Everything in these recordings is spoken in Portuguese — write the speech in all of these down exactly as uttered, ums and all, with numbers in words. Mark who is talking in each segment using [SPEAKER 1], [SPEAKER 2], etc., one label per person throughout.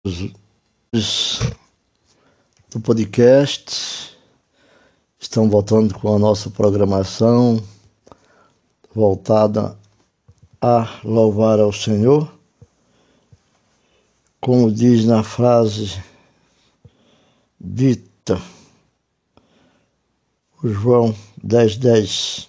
[SPEAKER 1] do podcast estão voltando com a nossa programação voltada a louvar ao Senhor, como diz na frase dita por João dez, dez,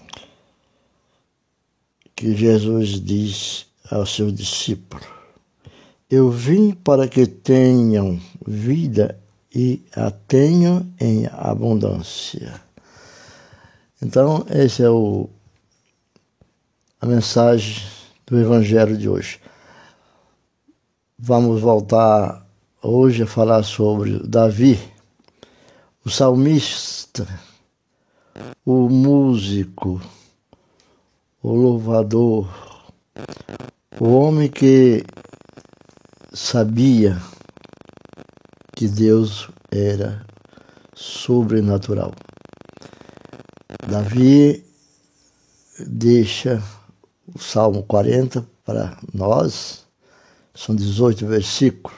[SPEAKER 1] que Jesus diz aos seus discípulos: eu vim para que tenham vida e a tenham em abundância. Então, essa é o, a mensagem do Evangelho de hoje. Vamos voltar hoje a falar sobre Davi, o salmista, o músico, o louvador, o homem que sabia que Deus era sobrenatural. Davi deixa o Salmo quarenta para nós, são dezoito versículos.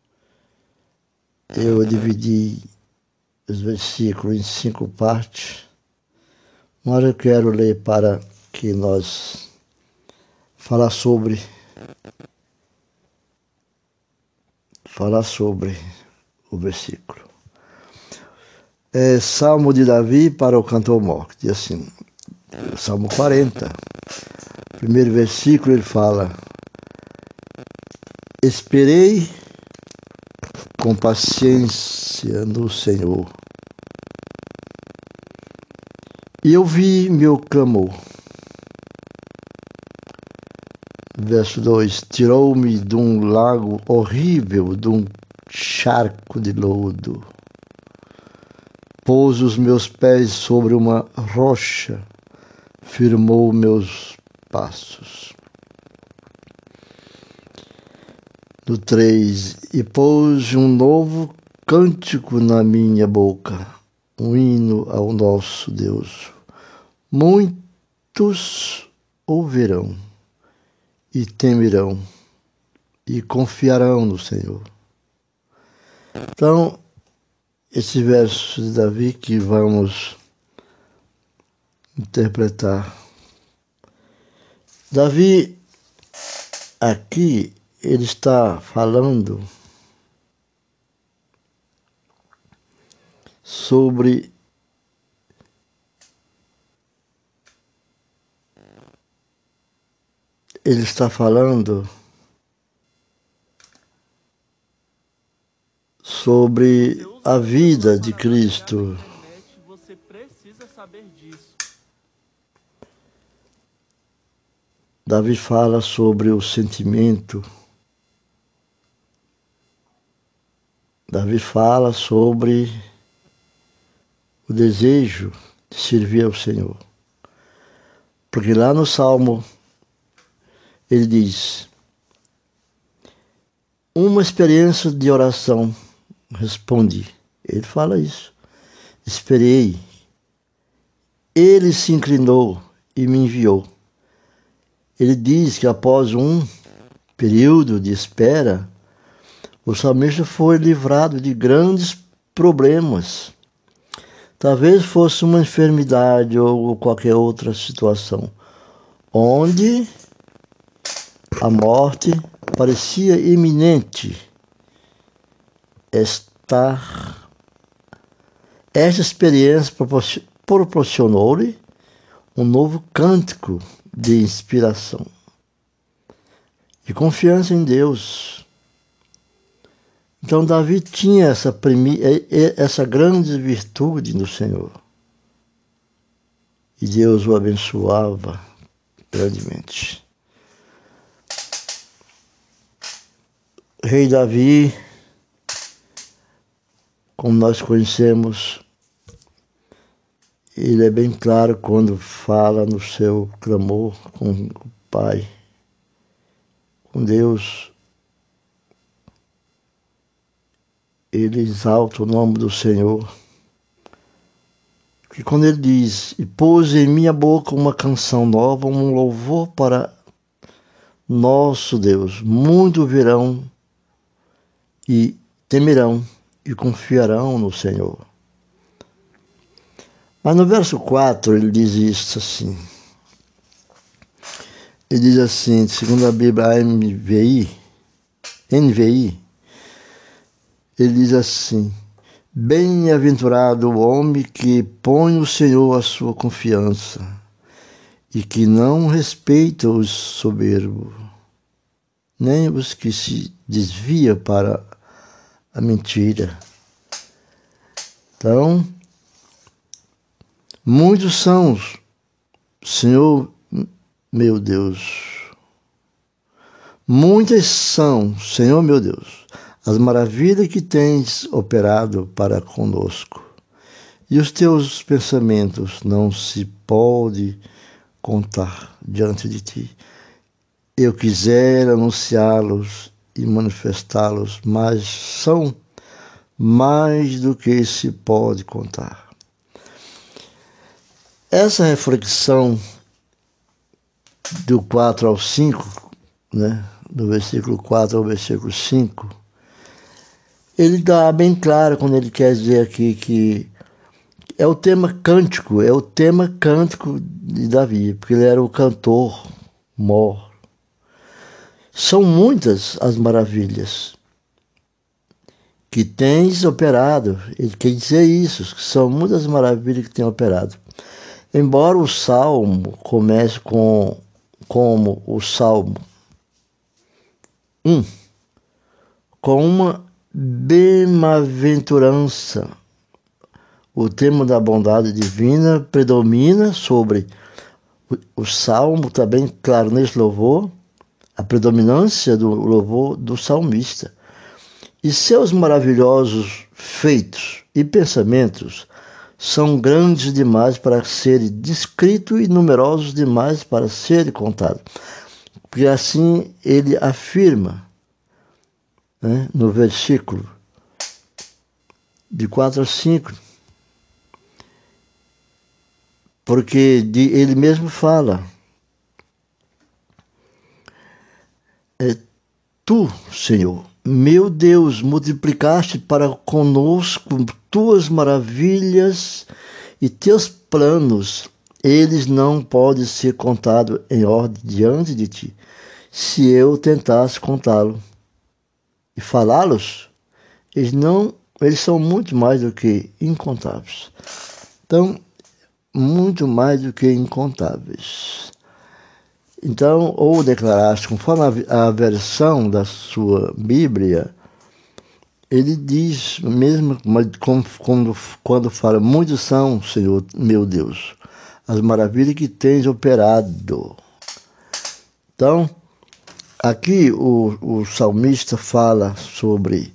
[SPEAKER 1] Eu dividi os versículos em cinco partes, mas eu quero ler para que nós falar sobre falar sobre o versículo. É Salmo de Davi para o cantor mor, que diz assim, Salmo quarenta, primeiro versículo, ele fala: esperei com paciência no Senhor, e eu vi meu clamor. Verso dois, tirou-me de um lago horrível, de um charco de lodo. Pôs os meus pés sobre uma rocha, firmou meus passos. No três, e pôs um novo cântico na minha boca, um hino ao nosso Deus. Muitos ouvirão e temerão e confiarão no Senhor. Então, esse verso de Davi que vamos interpretar. Davi, aqui, ele está falando sobre ele está falando sobre a vida de Cristo.
[SPEAKER 2] Você precisa saber disso.
[SPEAKER 1] Davi fala sobre o sentimento. Davi fala sobre o desejo de servir ao Senhor. Porque lá no Salmo ele diz: uma experiência de oração, respondi. Ele fala isso. Esperei. Ele se inclinou e me enviou. Ele diz que após um período de espera, o salmista foi livrado de grandes problemas. Talvez fosse uma enfermidade ou qualquer outra situação, onde a morte parecia iminente. Estar... Esta experiência proporcionou-lhe um novo cântico de inspiração, de confiança em Deus. Então Davi tinha essa, primi... essa grande virtude no Senhor. E Deus o abençoava grandemente. Rei Davi, como nós conhecemos, ele é bem claro quando fala no seu clamor com o Pai, com Deus. Ele exalta o nome do Senhor. Que quando ele diz: e pôs em minha boca uma canção nova, um louvor para nosso Deus, muitos virão e temerão e confiarão no Senhor. Mas no verso quatro ele diz isso assim. Ele diz assim, segundo a Bíblia N V I, N V I, ele diz assim: bem-aventurado o homem que põe no Senhor a sua confiança e que não respeita os soberbos, nem os que se desviam para a mentira. Então, muitos são, Senhor meu Deus, muitas são, Senhor meu Deus, as maravilhas que tens operado para conosco, e os teus pensamentos não se pode contar diante de ti. Eu quisera anunciá-los e manifestá-los, mas são mais do que se pode contar. Essa reflexão do quatro ao cinco, né, do versículo quatro ao versículo cinco, ele dá bem claro quando ele quer dizer aqui que é o tema cântico, é o tema cântico de Davi, porque ele era o cantor mor. São muitas as maravilhas que tens operado. Ele quer dizer isso, que são muitas maravilhas que tem operado. Embora o Salmo comece com como o Salmo um, com uma bem-aventurança, o tema da bondade divina predomina sobre o, o Salmo, está bem claro nesse louvor, a predominância do louvor do salmista. E seus maravilhosos feitos e pensamentos são grandes demais para serem descritos e numerosos demais para serem contados. Porque assim ele afirma, né, no versículo de quatro a cinco, porque de, ele mesmo fala, é, tu, Senhor, meu Deus, multiplicaste para conosco tuas maravilhas e teus planos, eles não podem ser contados em ordem diante de ti. Se eu tentasse contá-lo e falá-los, eles não, eles são muito mais do que incontáveis. Então, muito mais do que incontáveis. Então, ou declaraste, conforme a, a versão da sua Bíblia, ele diz, mesmo quando, quando fala, muitos são, Senhor, meu Deus, as maravilhas que tens operado. Então, aqui o, o salmista fala sobre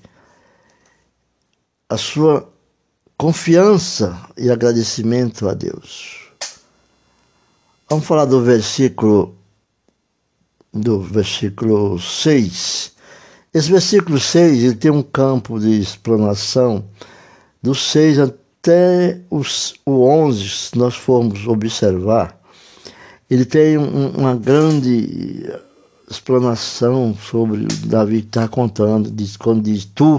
[SPEAKER 1] a sua confiança e agradecimento a Deus. Vamos falar do versículo do versículo seis. Esse versículo seis, ele tem um campo de explanação do seis até os, o onze, se nós formos observar. Ele tem um, uma grande explanação sobre o Davi que está contando, diz, quando diz tu,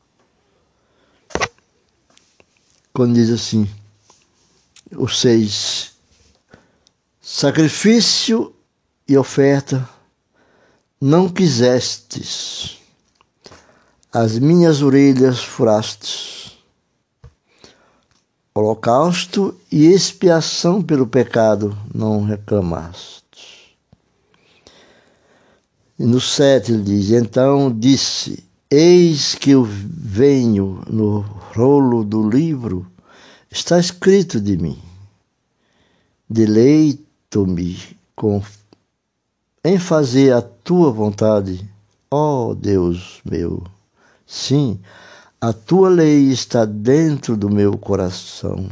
[SPEAKER 1] quando diz assim, o seis, sacrifício e oferta não quisestes, as minhas orelhas furastes, holocausto e expiação pelo pecado não reclamaste. E no sete ele diz, então disse, eis que eu venho, no rolo do livro está escrito de mim, deleito-me com em fazer a tua vontade, ó Deus meu. Sim, a tua lei está dentro do meu coração.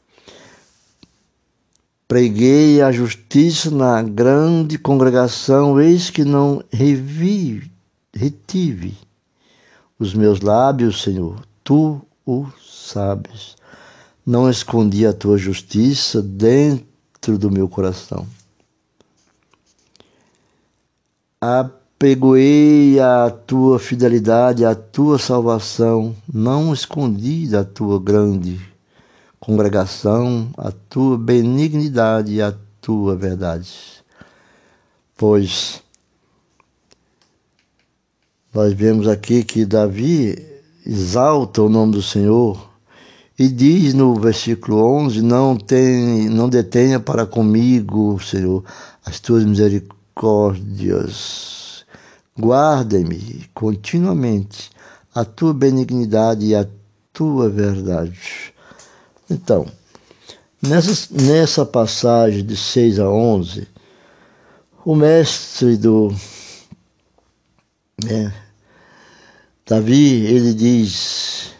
[SPEAKER 1] Preguei a justiça na grande congregação, eis que não revi, retive os meus lábios, Senhor, tu o sabes. Não escondi a tua justiça dentro do meu coração. A Pregoei a tua fidelidade, a tua salvação, não escondi da tua grande congregação, a tua benignidade e a tua verdade. Pois nós vemos aqui que Davi exalta o nome do Senhor e diz no versículo onze, não, tem, não detenha para comigo, Senhor, as tuas misericórdias. Guarda-me continuamente a tua benignidade e a tua verdade. Então, nessa, nessa passagem de seis a onze, o mestre do né, Davi, ele diz,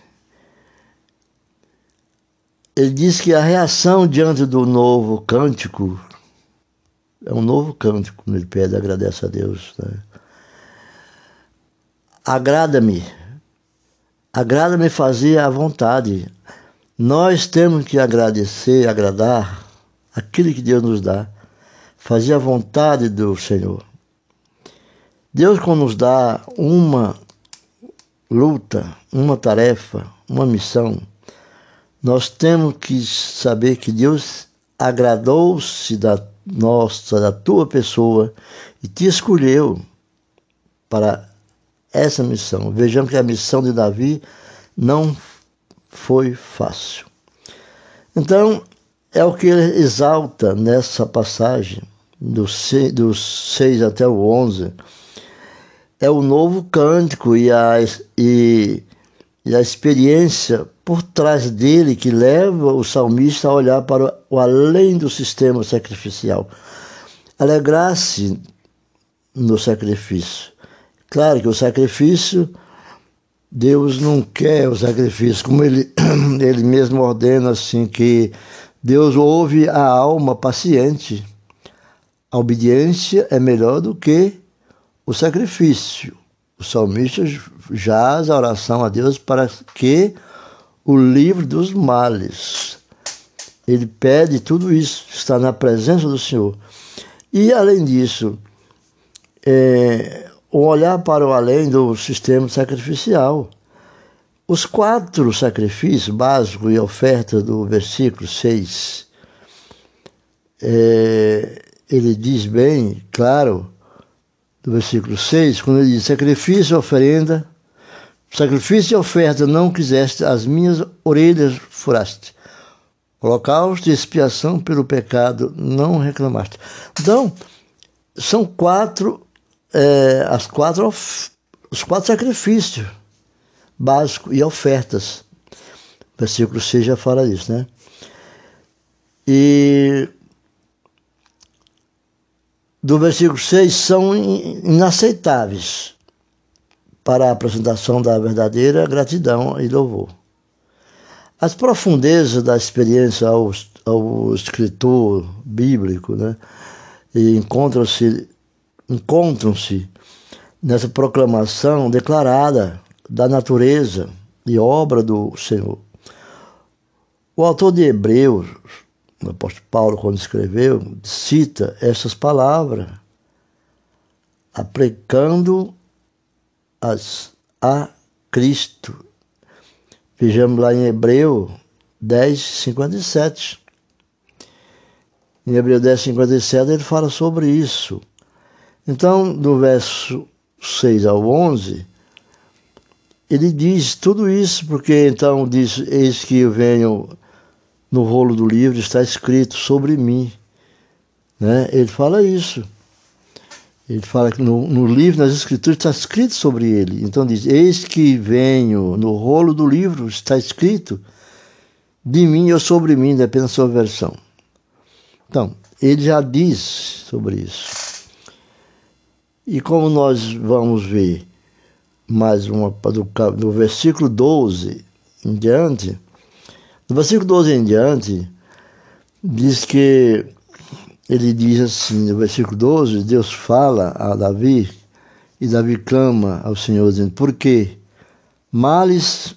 [SPEAKER 1] ele diz que a reação diante do novo cântico, é um novo cântico, ele pede, agradece a Deus, né? Agrada-me, agrada-me fazer a vontade. Nós temos que agradecer, agradar aquilo que Deus nos dá, fazer a vontade do Senhor. Deus, quando nos dá uma luta, uma tarefa, uma missão, nós temos que saber que Deus agradou-se da nossa, da tua pessoa e te escolheu para essa missão. Vejamos que a missão de Davi não foi fácil. Então, é o que ele exalta nessa passagem, dos seis até o onze, é o novo cântico e a, e, e a experiência por trás dele que leva o salmista a olhar para o além do sistema sacrificial. Alegrar-se no sacrifício. Claro que o sacrifício, Deus não quer o sacrifício, como ele, ele mesmo ordena assim, que Deus ouve a alma paciente. A obediência é melhor do que o sacrifício. O salmista jaz a oração a Deus para que o livre dos males. Ele pede tudo isso, está na presença do Senhor. E, além disso, é, o olhar para o além do sistema sacrificial. Os quatro sacrifícios básicos e ofertas do versículo seis, é, ele diz bem, claro, do versículo seis, quando ele diz, sacrifício e oferenda, sacrifício e oferta não quiseste, as minhas orelhas furaste. Holocausto de expiação pelo pecado não reclamaste. Então, são quatro, é, as quatro, os quatro sacrifícios básicos e ofertas. O versículo seis já fala isso, né? E do versículo seis são inaceitáveis para a apresentação da verdadeira gratidão e louvor. As profundezas da experiência ao, ao escritor bíblico, né, e encontram-se encontram-se nessa proclamação declarada da natureza e obra do Senhor. O autor de Hebreus, o apóstolo Paulo, quando escreveu, cita essas palavras, aplicando-as a Cristo. Vejamos lá em Hebreu dez, cinquenta e sete. Em Hebreu dez, cinquenta e sete ele fala sobre isso. Então, do verso seis ao onze, ele diz tudo isso, porque então diz, eis que eu venho, no rolo do livro está escrito sobre mim. Né? Ele fala isso. Ele fala que no, no livro, nas escrituras, está escrito sobre ele. Então diz, eis que venho, no rolo do livro está escrito de mim ou sobre mim, depende da sua versão. Então, ele já diz sobre isso. E como nós vamos ver mais uma, do, do versículo doze em diante, no versículo doze em diante, diz que ele diz assim, no versículo doze, Deus fala a Davi, e Davi clama ao Senhor, dizendo, por quê? Males,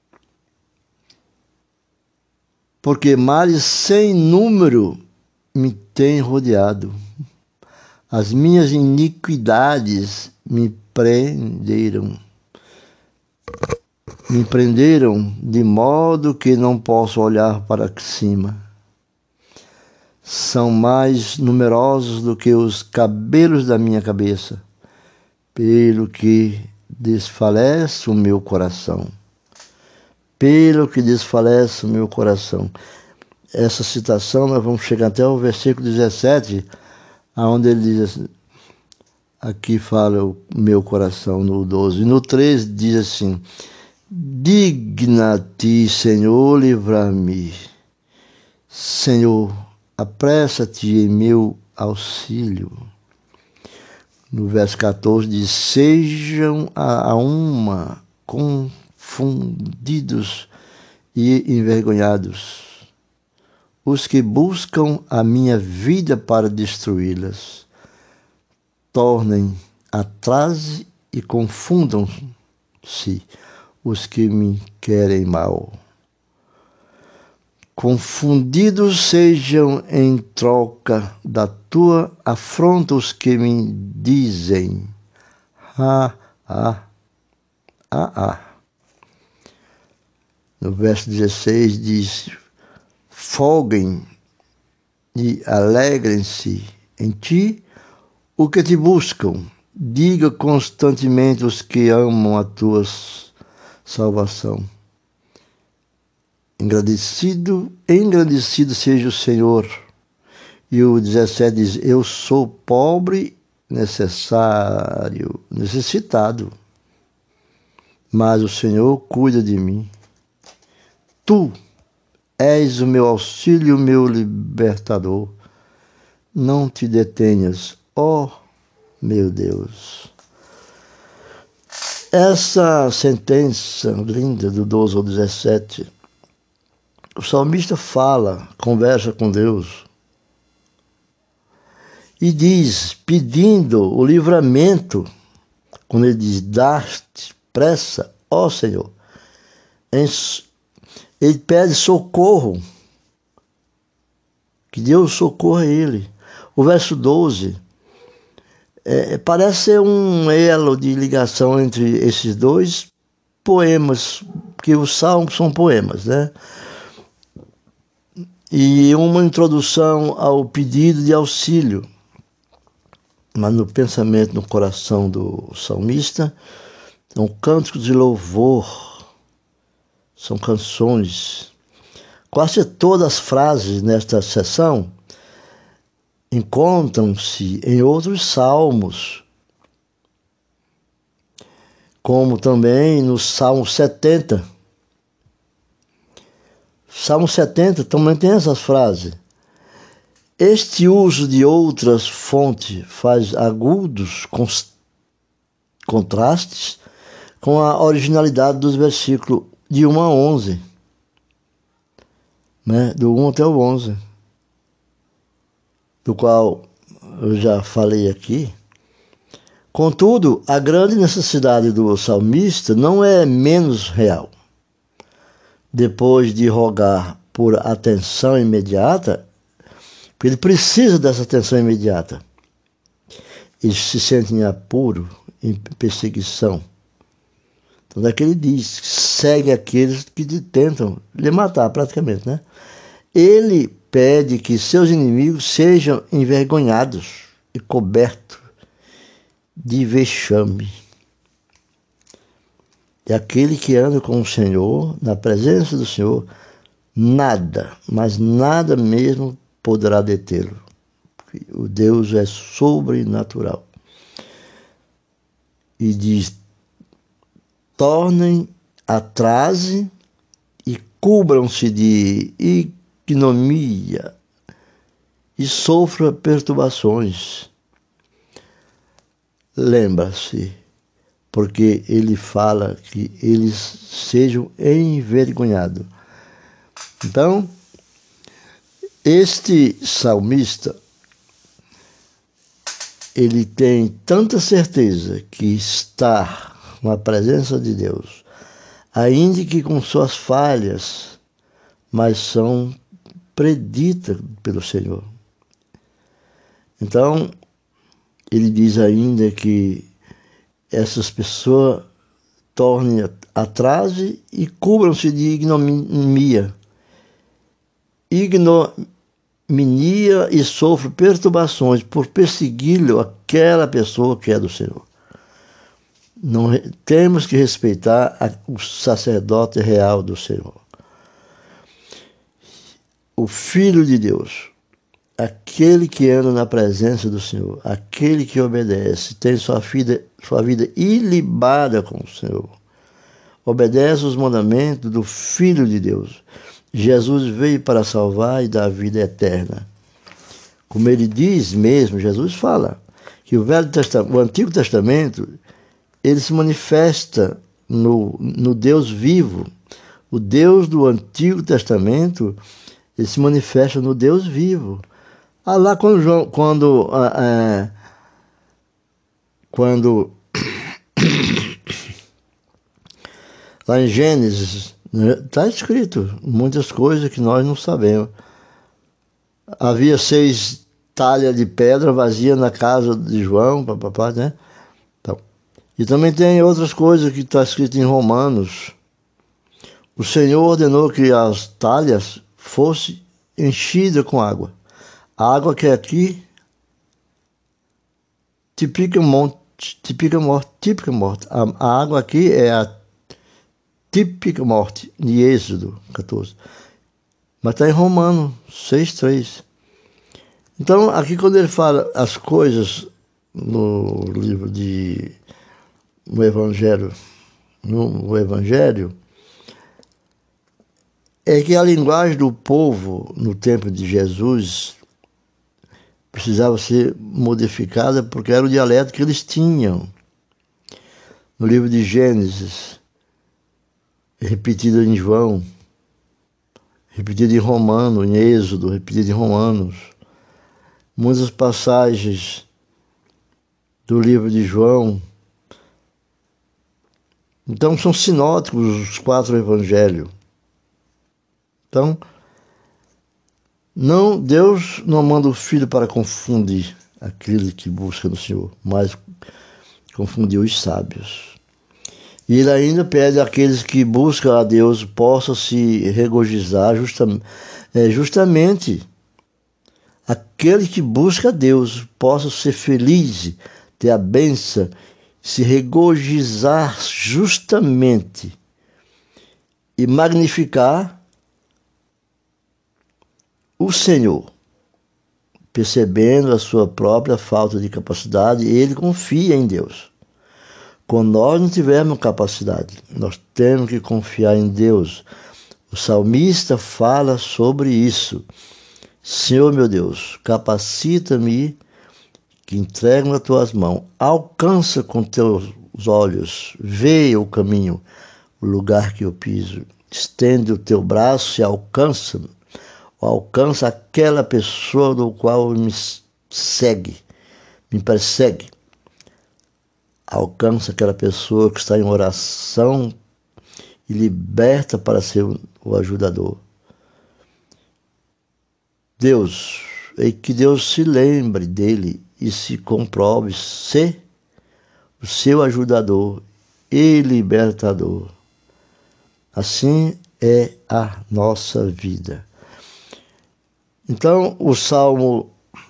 [SPEAKER 1] porque males sem número me têm rodeado. As minhas iniquidades me prenderam. Me prenderam de modo que não posso olhar para cima. São mais numerosos do que os cabelos da minha cabeça, pelo que desfalece o meu coração. Pelo que desfalece o meu coração. Essa citação, nós vamos chegar até o versículo dezessete, onde ele diz assim, aqui fala o meu coração, no doze. E no treze diz assim, digna-te, Senhor, livrar-me. Senhor, apressa-te em meu auxílio. No verso catorze diz, sejam a uma confundidos e envergonhados os que buscam a minha vida para destruí-las. Tornem atrás e confundam-se os que me querem mal. Confundidos sejam em troca da tua afronta os que me dizem, ah, ah, ah, ah. No verso dezesseis diz, folguem e alegrem-se em ti o que te buscam. Diga constantemente os que amam a tua salvação. Engrandecido, engrandecido seja o Senhor. E o dezessete diz, eu sou pobre, necessário, necessitado, mas o Senhor cuida de mim. Tu és o meu auxílio, o meu libertador. Não te detenhas, ó meu Deus. Essa sentença linda do doze ao dezessete, o salmista fala, conversa com Deus e diz, pedindo o livramento, quando ele diz, dá-te pressa, ó Senhor, ele pede socorro, que Deus socorra ele. O verso doze é, parece ser um elo de ligação entre esses dois poemas, porque os salmos são poemas, né? E uma introdução ao pedido de auxílio. Mas no pensamento, no coração do salmista, são cânticos de louvor, são canções. Quase todas as frases nesta seção encontram-se em outros salmos, como também no Salmo setenta. Salmo setenta também tem essas frases. Este uso de outras fontes faz agudos contrastes com a originalidade dos versículos de um a onze, né? Do um até o onze, do qual eu já falei aqui. Contudo, a grande necessidade do salmista não é menos real. Depois de rogar por atenção imediata, porque ele precisa dessa atenção imediata, ele se sente em apuro, em perseguição. Então, daqui ele diz, segue aqueles que tentam lhe matar, praticamente, né? Ele pede que seus inimigos sejam envergonhados e cobertos de vexame. E aquele que anda com o Senhor, na presença do Senhor, nada, mas nada mesmo poderá detê-lo. O Deus é sobrenatural. E diz, tornem atrás e cubram-se de ignomínia e sofram perturbações. Lembra-se, porque ele fala que eles sejam envergonhados. Então, este salmista, ele tem tanta certeza que está na presença de Deus, ainda que com suas falhas, mas são preditas pelo Senhor. Então, ele diz ainda que essas pessoas tornem atrás e cubram-se de ignomínia. Ignominia e sofrem perturbações por persegui-lo aquela pessoa que é do Senhor. Não, temos que respeitar a, o sacerdote real do Senhor. O Filho de Deus, aquele que anda na presença do Senhor, aquele que obedece, tem sua vida, sua vida ilibada com o Senhor. Obedece os mandamentos do Filho de Deus. Jesus veio para salvar e dar vida eterna. Como ele diz mesmo, Jesus fala que o, Velho Testamento, o Antigo Testamento, ele se manifesta no, no Deus vivo. O Deus do Antigo Testamento, ele se manifesta no Deus vivo. Ah, lá quando, João, quando, ah, ah, quando lá em Gênesis, está escrito muitas coisas que nós não sabemos. Havia seis talhas de pedra vazia na casa de João, papapá, né? Então, e também tem outras coisas que está escrito em Romanos. O Senhor ordenou que as talhas fossem enchidas com água. A água que é aqui, típica morte, típica morte, típica morte. A, a água aqui é a típica morte, de Êxodo catorze. Mas está em Romanos seis, três. Então, aqui quando ele fala as coisas no livro de... no Evangelho, no, no Evangelho, é que a linguagem do povo no tempo de Jesus precisava ser modificada porque era o dialeto que eles tinham. No livro de Gênesis, repetido em João, repetido em Romano, em Êxodo, repetido em Romanos. Muitas passagens do livro de João. Então são sinóticos os quatro evangelhos. Então, não, Deus não manda o Filho para confundir aquele que busca no Senhor, mas confundir os sábios. E ele ainda pede àqueles que buscam a Deus possam se regozijar justa, é, justamente. Aquele que busca a Deus possa ser feliz, ter a bênção, se regozijar justamente e magnificar o Senhor, percebendo a sua própria falta de capacidade, ele confia em Deus. Quando nós não tivermos capacidade, nós temos que confiar em Deus. O salmista fala sobre isso. Senhor meu Deus, capacita-me, que entrego nas tuas mãos. Alcança com teus olhos, veja o caminho, o lugar que eu piso. Estende o teu braço e alcança-me. Alcança aquela pessoa do qual me segue, me persegue. Alcança aquela pessoa que está em oração e liberta para ser o ajudador. Deus, e que Deus se lembre dele e se comprove ser o seu ajudador e libertador. Assim é a nossa vida. Então, o Salmo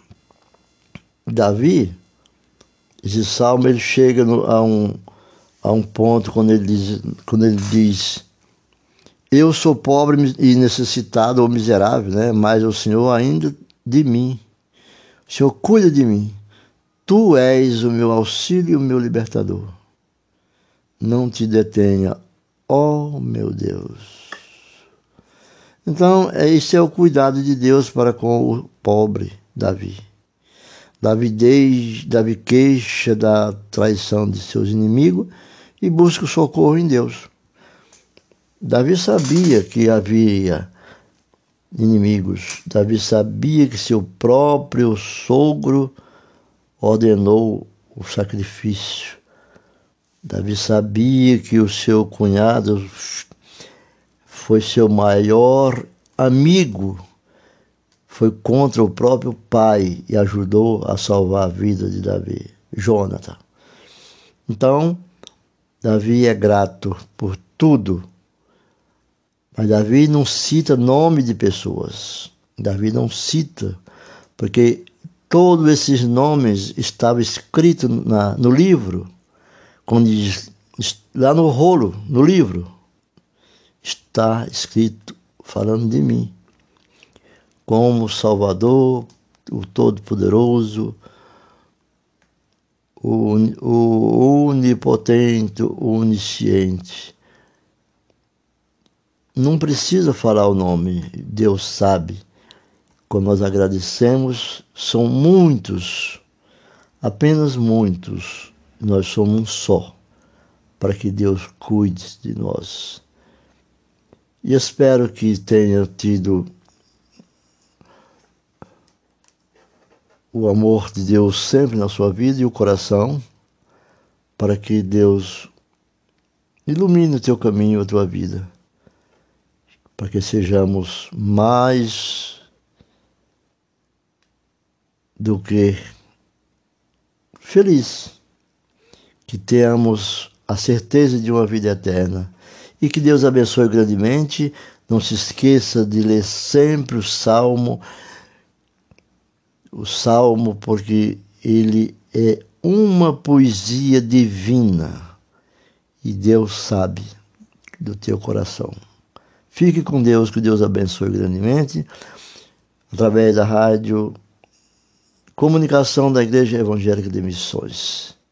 [SPEAKER 1] Davi, esse Salmo ele chega no, a, um, a um ponto quando ele diz, quando ele diz eu sou pobre e necessitado ou miserável, né? Mas o Senhor ainda de mim. O Senhor cuida de mim. Tu és o meu auxílio e o meu libertador. Não te detenha, ó meu Deus. Então, esse é o cuidado de Deus para com o pobre Davi. Davi, desde, Davi queixa da traição de seus inimigos e busca o socorro em Deus. Davi sabia que havia inimigos. Davi sabia que seu próprio sogro ordenou o sacrifício. Davi sabia que o seu cunhado foi seu maior amigo, foi contra o próprio pai e ajudou a salvar a vida de Davi, Jonathan. Então, Davi é grato por tudo, mas Davi não cita nome de pessoas. Davi não cita, porque todos esses nomes estavam escritos na, no livro, quando diz, lá no rolo, no livro, está escrito falando de mim, como Salvador, o Todo-Poderoso, o, o Onipotente, o Onisciente. Não precisa falar o nome, Deus sabe. Quando nós agradecemos, são muitos, apenas muitos. Nós somos um só, para que Deus cuide de nós. E espero que tenha tido o amor de Deus sempre na sua vida e o coração, para que Deus ilumine o teu caminho, a tua vida, para que sejamos mais do que felizes, que tenhamos a certeza de uma vida eterna e que Deus abençoe grandemente. Não se esqueça de ler sempre o Salmo, o Salmo, porque ele é uma poesia divina e Deus sabe do teu coração. Fique com Deus, que Deus abençoe grandemente, através da rádio Comunicação da Igreja Evangélica de Missões.